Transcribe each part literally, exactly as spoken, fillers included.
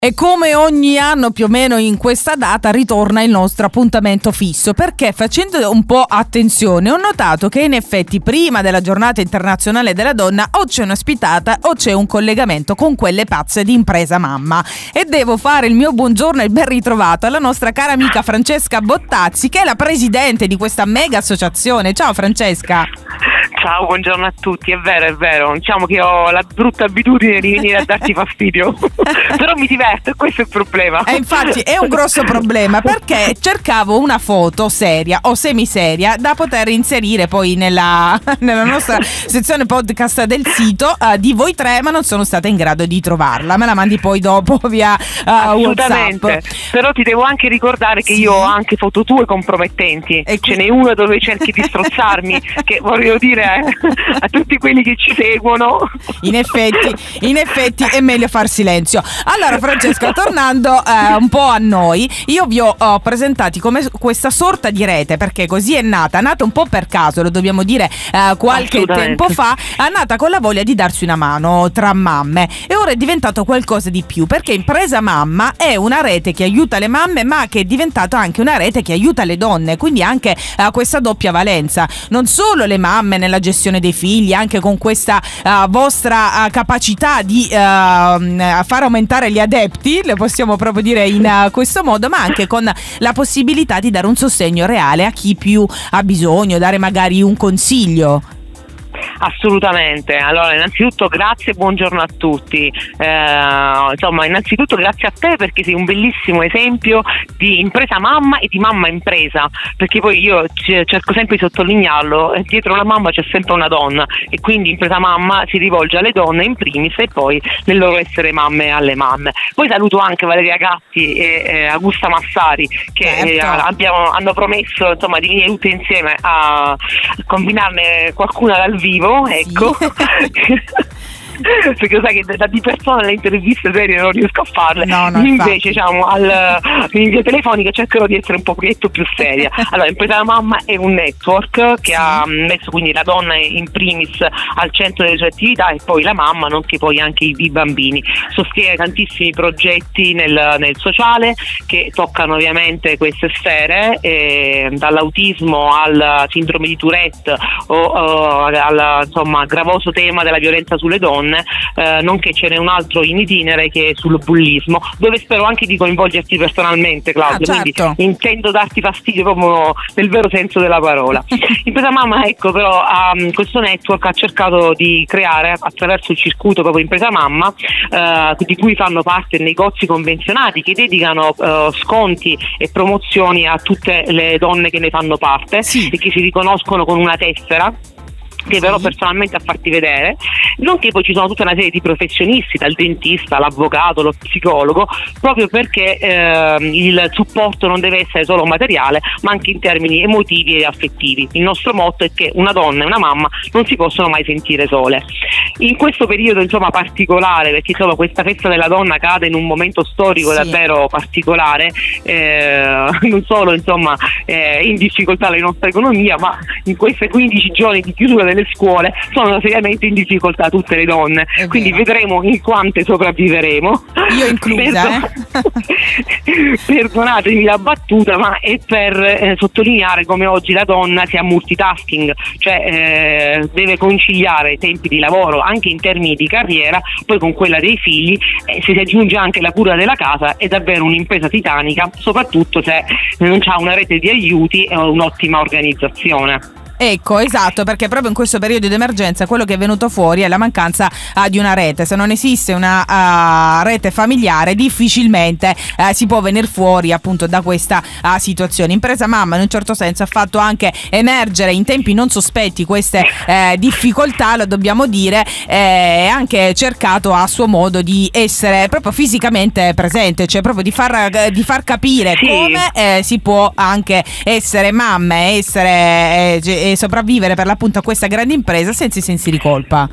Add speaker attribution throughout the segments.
Speaker 1: E come ogni anno più o meno in questa data ritorna il nostro appuntamento fisso, perché facendo un po' attenzione ho notato che in effetti prima della giornata internazionale della donna o c'è un'ospitata o c'è un collegamento con quelle pazze di Impresa Mamma, e devo fare il mio buongiorno e ben ritrovato alla nostra cara amica Francesca Bottazzi, che è la presidente di questa mega associazione. Ciao Francesca.
Speaker 2: Ciao, buongiorno a tutti. È vero, è vero, diciamo che ho la brutta abitudine di venire a darti fastidio però mi diverto, questo è il problema.
Speaker 1: E infatti è un grosso problema, perché cercavo una foto seria o semiseria da poter inserire poi nella, nella nostra sezione podcast del sito uh, di voi tre, ma non sono stata in grado di trovarla. Me la mandi poi dopo via uh,
Speaker 2: Assolutamente.
Speaker 1: WhatsApp.
Speaker 2: Però ti devo anche ricordare che sì, io ho anche foto tue compromettenti, e ce n'è una dove cerchi di strozzarmi che voglio dire a tutti quelli che ci seguono.
Speaker 1: In effetti, in effetti è meglio far silenzio. Allora Francesca, tornando eh, un po' a noi, io vi ho, ho presentati come questa sorta di rete, perché così è nata, nata un po' per caso, lo dobbiamo dire, eh, qualche tempo fa, è nata con la voglia di darsi una mano tra mamme, e ora è diventato qualcosa di più, perché Impresa Mamma è una rete che aiuta le mamme, ma che è diventata anche una rete che aiuta le donne, quindi anche eh, questa doppia valenza, non solo le mamme nella gestione dei figli, anche con questa uh, vostra uh, capacità di uh, far aumentare gli adepti, le possiamo proprio dire in uh, questo modo, ma anche con la possibilità di dare un sostegno reale a chi più ha bisogno, dare magari un consiglio.
Speaker 2: Assolutamente. Allora, innanzitutto grazie e buongiorno a tutti. Eh, insomma, innanzitutto grazie a te, perché sei un bellissimo esempio di impresa mamma e di mamma impresa, perché poi io c- cerco sempre di sottolinearlo, dietro la mamma c'è sempre una donna, e quindi Impresa Mamma si rivolge alle donne in primis e poi nel loro essere mamme alle mamme. Poi saluto anche Valeria Gatti e eh, Augusta Massari, che certo. eh, abbiamo, hanno promesso insomma di venire tutte insieme a combinarne qualcuna dal vivo. Ecco, perché sai che da di persona le interviste serie non riesco a farle,
Speaker 1: no, no,
Speaker 2: invece diciamo al, in via telefonica cercherò di essere un pochettino più seria. Allora, Impresa Mamma è un network che sì. ha messo quindi la donna in primis al centro delle sue attività, e poi la mamma, nonché poi anche i, i bambini. Sostiene tantissimi progetti nel, nel sociale che toccano ovviamente queste sfere, eh, dall'autismo al sindrome di Tourette o, o al insomma gravoso tema della violenza sulle donne. Eh, nonché ce n'è un altro in itinere che è sul bullismo, dove spero anche di coinvolgerti personalmente, Claudia. Ah, certo. Quindi intendo darti fastidio proprio nel vero senso della parola. Impresa Mamma, ecco, però um, questo network ha cercato di creare attraverso il circuito proprio Impresa Mamma, uh, di cui fanno parte negozi convenzionati che dedicano uh, sconti e promozioni a tutte le donne che ne fanno parte, sì. e che si riconoscono con una tessera che però personalmente a farti vedere, nonché poi ci sono tutta una serie di professionisti, dal dentista all'avvocato, lo psicologo, proprio perché eh, il supporto non deve essere solo materiale, ma anche in termini emotivi e affettivi. Il nostro motto è che una donna e una mamma non si possono mai sentire sole. In questo periodo insomma particolare, perché insomma questa festa della donna cade in un momento storico sì. davvero particolare, eh, non solo insomma eh, in difficoltà la nostra economia, ma in questi quindici giorni di chiusura delle scuole sono seriamente in difficoltà tutte le donne, è quindi vero. Vedremo in quante sopravviveremo,
Speaker 1: io inclusa.
Speaker 2: eh? Perdonatemi la battuta, ma è per eh, sottolineare come oggi la donna sia multitasking, cioè eh, deve conciliare i tempi di lavoro anche in termini di carriera, poi con quella dei figli, e se si aggiunge anche la cura della casa è davvero un'impresa titanica, soprattutto se non c'ha una rete di aiuti e un'ottima organizzazione.
Speaker 1: Ecco, esatto, perché proprio in questo periodo di emergenza quello che è venuto fuori è la mancanza uh, di una rete. Se non esiste una uh, rete familiare, difficilmente uh, si può venire fuori appunto da questa uh, situazione. Impresa Mamma in un certo senso ha fatto anche emergere in tempi non sospetti queste eh, difficoltà, lo dobbiamo dire, e eh, anche cercato a suo modo di essere proprio fisicamente presente, cioè proprio di far, di far capire sì. come eh, si può anche essere mamme, essere eh, e sopravvivere per l'appunto a questa grande impresa senza i sensi di colpa.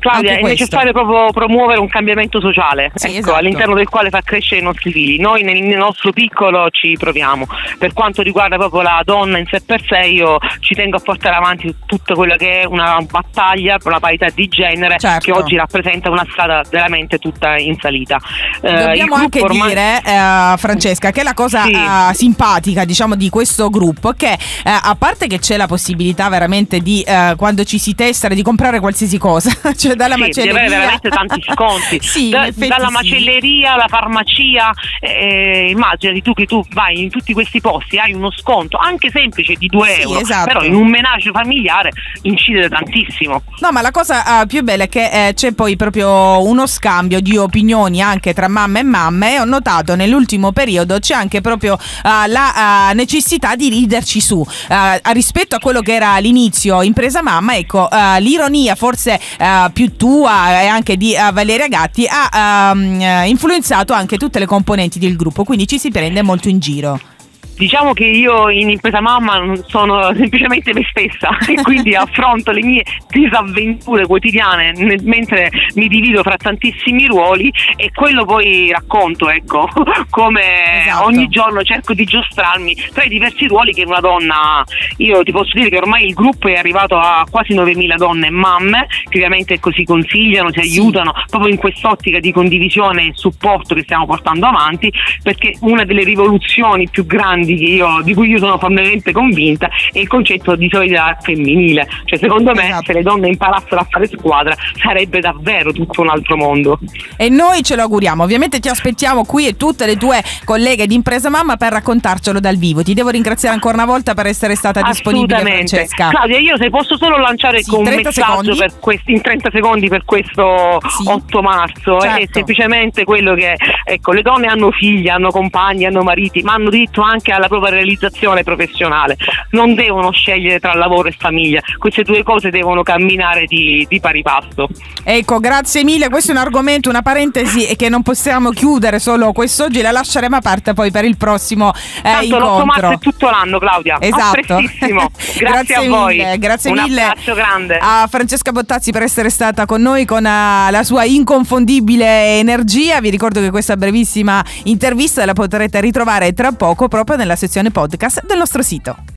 Speaker 2: Claudia,
Speaker 1: Anche
Speaker 2: è
Speaker 1: questo.
Speaker 2: necessario proprio promuovere un cambiamento sociale,
Speaker 1: Sì,
Speaker 2: ecco,
Speaker 1: esatto.
Speaker 2: all'interno del quale far crescere i nostri figli. Noi nel, nel nostro piccolo ci proviamo. Per quanto riguarda proprio la donna in sé per sé, io ci tengo a portare avanti tutta quella che è una battaglia per la parità di genere,
Speaker 1: Certo.
Speaker 2: che oggi rappresenta una strada veramente tutta in salita. Eh, il
Speaker 1: Dobbiamo anche
Speaker 2: gruppo ormai-
Speaker 1: dire, eh, Francesca, che la cosa
Speaker 2: Sì.
Speaker 1: eh, simpatica, diciamo, di questo gruppo, che eh, a parte che c'è la possibilità veramente di, eh, quando ci si tessera, di comprare qualsiasi cosa, cioè dalla
Speaker 2: Sì, di
Speaker 1: macelleria,
Speaker 2: avere veramente tanti sconti.
Speaker 1: Sì,
Speaker 2: Da-
Speaker 1: in effetti
Speaker 2: dalla
Speaker 1: sì.
Speaker 2: macelleria alla farmacia, eh, immaginati tu che tu vai in tutti questi posti, hai uno sconto anche semplice di due
Speaker 1: Sì,
Speaker 2: euro,
Speaker 1: esatto.
Speaker 2: però in un menage familiare incide tantissimo.
Speaker 1: No, ma la cosa eh, più bella è che eh, c'è poi proprio uno scambio di opinioni anche tra mamma e mamma, e ho notato nell'ultimo periodo c'è anche proprio eh, la eh, necessità di riderci su. Eh, rispetto a quello che era all'inizio Impresa Mamma, ecco, eh, l'ironia forse eh, più tua e anche di eh, Valeria Gatti ha ehm, eh, influenzato anche tutte le componenti del gruppo, quindi ci si prende molto in giro.
Speaker 2: Diciamo che io in Impresa Mamma sono semplicemente me stessa e quindi affronto le mie disavventure quotidiane ne- mentre mi divido fra tantissimi ruoli, e quello poi racconto, ecco, come
Speaker 1: Esatto.
Speaker 2: ogni giorno cerco di giostrarmi tra i diversi ruoli che una donna ha. Io ti posso dire che ormai il gruppo è arrivato a quasi novemila donne e mamme che ovviamente così consigliano, si
Speaker 1: Sì.
Speaker 2: aiutano proprio in quest'ottica di condivisione e supporto che stiamo portando avanti, perché una delle rivoluzioni più grandi che io, di cui io sono fortemente convinta, è il concetto di solidarietà femminile. Cioè, secondo me,
Speaker 1: Esatto.
Speaker 2: se le donne imparassero a fare squadra sarebbe davvero tutto un altro mondo.
Speaker 1: E noi ce lo auguriamo. Ovviamente ti aspettiamo qui e tutte le tue colleghe di Impresa Mamma per raccontarcelo dal vivo. Ti devo ringraziare ancora una volta per essere stata disponibile,
Speaker 2: Assolutamente.
Speaker 1: Francesca.
Speaker 2: Claudia, io se posso solo lanciare
Speaker 1: Sì,
Speaker 2: con un
Speaker 1: trenta
Speaker 2: messaggio
Speaker 1: secondi.
Speaker 2: per questi, in trenta secondi per questo
Speaker 1: Sì.
Speaker 2: otto marzo,
Speaker 1: Certo.
Speaker 2: è semplicemente quello che, ecco, le donne hanno figli, hanno compagni, hanno mariti, ma hanno diritto anche alla propria realizzazione professionale. Non devono scegliere tra lavoro e famiglia, queste due cose devono camminare di, di pari passo.
Speaker 1: Ecco, grazie mille. Questo è un argomento, una parentesi, e che non possiamo chiudere solo quest'oggi, la lasceremo aperta poi per il prossimo eh,
Speaker 2: Tanto l'otto marzo
Speaker 1: incontro.
Speaker 2: è tutto l'anno, Claudia.
Speaker 1: Esatto.
Speaker 2: A prestissimo. Grazie, a voi.
Speaker 1: mille, grazie
Speaker 2: un
Speaker 1: mille
Speaker 2: abbraccio grande.
Speaker 1: a Francesca Bottazzi per essere stata con noi con uh, la sua inconfondibile energia. Vi ricordo che questa brevissima intervista la potrete ritrovare tra poco proprio nella sezione podcast del nostro sito.